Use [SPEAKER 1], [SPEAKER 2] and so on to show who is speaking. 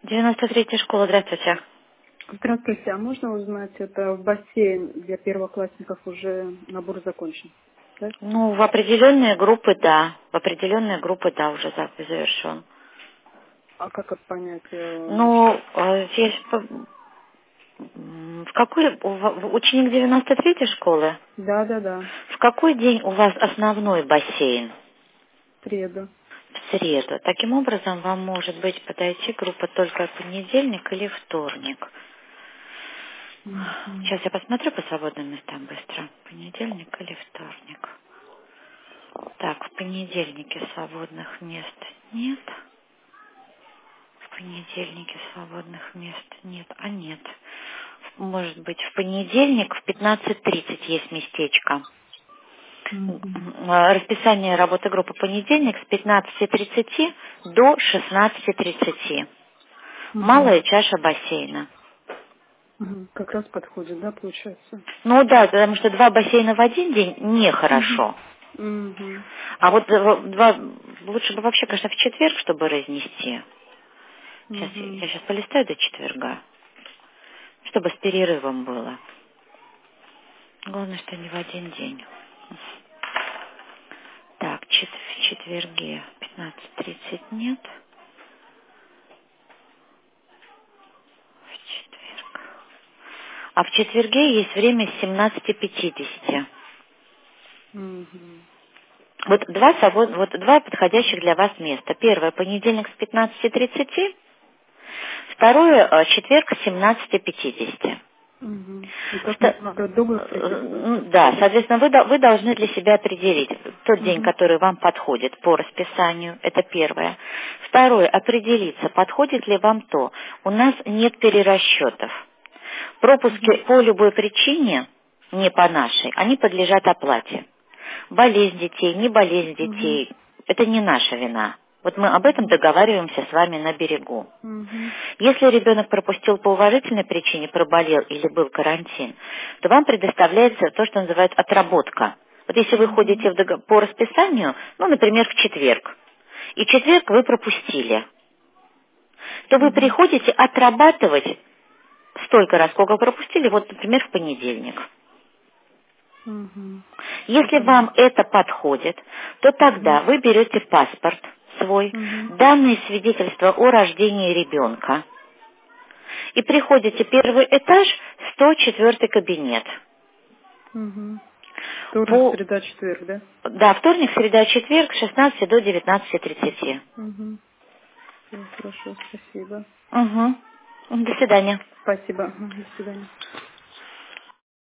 [SPEAKER 1] 93-я школа, здравствуйте.
[SPEAKER 2] Здравствуйте, а можно узнать, это в бассейн для первоклассников уже набор закончен? Да?
[SPEAKER 1] Ну, в определенные группы, да. В определенные группы, да, уже завершен.
[SPEAKER 2] А как это понять?
[SPEAKER 1] Ну, здесь в какой, ученик 93-й школы?
[SPEAKER 2] Да.
[SPEAKER 1] В какой день у вас основной бассейн?
[SPEAKER 2] Среду.
[SPEAKER 1] В среду. Таким образом, вам может быть подойти группа только в понедельник или вторник.
[SPEAKER 2] Мгм.
[SPEAKER 1] Сейчас я посмотрю по свободным местам быстро. Понедельник или вторник. Так, в понедельнике свободных мест нет. В понедельнике свободных мест нет. А нет. Может быть, в понедельник в 15:30 есть местечко.
[SPEAKER 2] Мгм.
[SPEAKER 1] Расписание работы группы понедельник с 15:30 до 16:30.
[SPEAKER 2] Мгм.
[SPEAKER 1] Малая чаша бассейна.
[SPEAKER 2] Мгм. Как раз подходит, да, получается?
[SPEAKER 1] Ну да, потому что два бассейна в один день
[SPEAKER 2] Мгм.
[SPEAKER 1] нехорошо.
[SPEAKER 2] Мгм.
[SPEAKER 1] А вот два, лучше бы вообще, конечно, в четверг, чтобы разнести. Сейчас
[SPEAKER 2] Мгм.
[SPEAKER 1] я сейчас полистаю до четверга, чтобы с перерывом было. Главное, что не в один день. Так, в четверге 15:30 нет. В четверг. А в четверге есть время с 17:50.
[SPEAKER 2] Мгм.
[SPEAKER 1] Вот вот два подходящих для вас места. Первое понедельник с 15:30, второе четверг с 17:50.
[SPEAKER 2] Мгм. И как можно брать до воскресенья?
[SPEAKER 1] Да, соответственно, вы должны для себя определить тот день,
[SPEAKER 2] Мгм.
[SPEAKER 1] который вам подходит по расписанию, это первое. Второе, определиться, подходит ли вам то. У нас нет перерасчетов. Пропуски
[SPEAKER 2] Мгм.
[SPEAKER 1] по любой причине, не по нашей, они подлежат оплате. Болезнь детей, не болезнь
[SPEAKER 2] Мгм.
[SPEAKER 1] детей, это не наша вина. Вот мы об этом
[SPEAKER 2] Мгм.
[SPEAKER 1] договариваемся с вами на берегу.
[SPEAKER 2] Мгм.
[SPEAKER 1] Если ребенок пропустил по уважительной причине, проболел или был карантин, то вам предоставляется то, что называется отработка. Вот если вы
[SPEAKER 2] Мгм.
[SPEAKER 1] ходите по расписанию, ну, например, в четверг, и четверг вы пропустили, то вы
[SPEAKER 2] Мгм.
[SPEAKER 1] приходите отрабатывать столько раз, сколько пропустили, вот, например, в понедельник.
[SPEAKER 2] Мгм.
[SPEAKER 1] Если
[SPEAKER 2] Мгм.
[SPEAKER 1] вам это подходит, то
[SPEAKER 2] Мгм.
[SPEAKER 1] тогда вы берете паспорт свой,
[SPEAKER 2] Мгм.
[SPEAKER 1] данные свидетельства о рождении ребенка, и приходите первый этаж, 104 кабинет.
[SPEAKER 2] Мгм. Вторник,
[SPEAKER 1] По,
[SPEAKER 2] среда, четверг, да?
[SPEAKER 1] да, вторник, среда, четверг, с 16 до 19:30.
[SPEAKER 2] Угу. Все, хорошо, спасибо.
[SPEAKER 1] Угу. До свидания.
[SPEAKER 2] Спасибо. До свидания.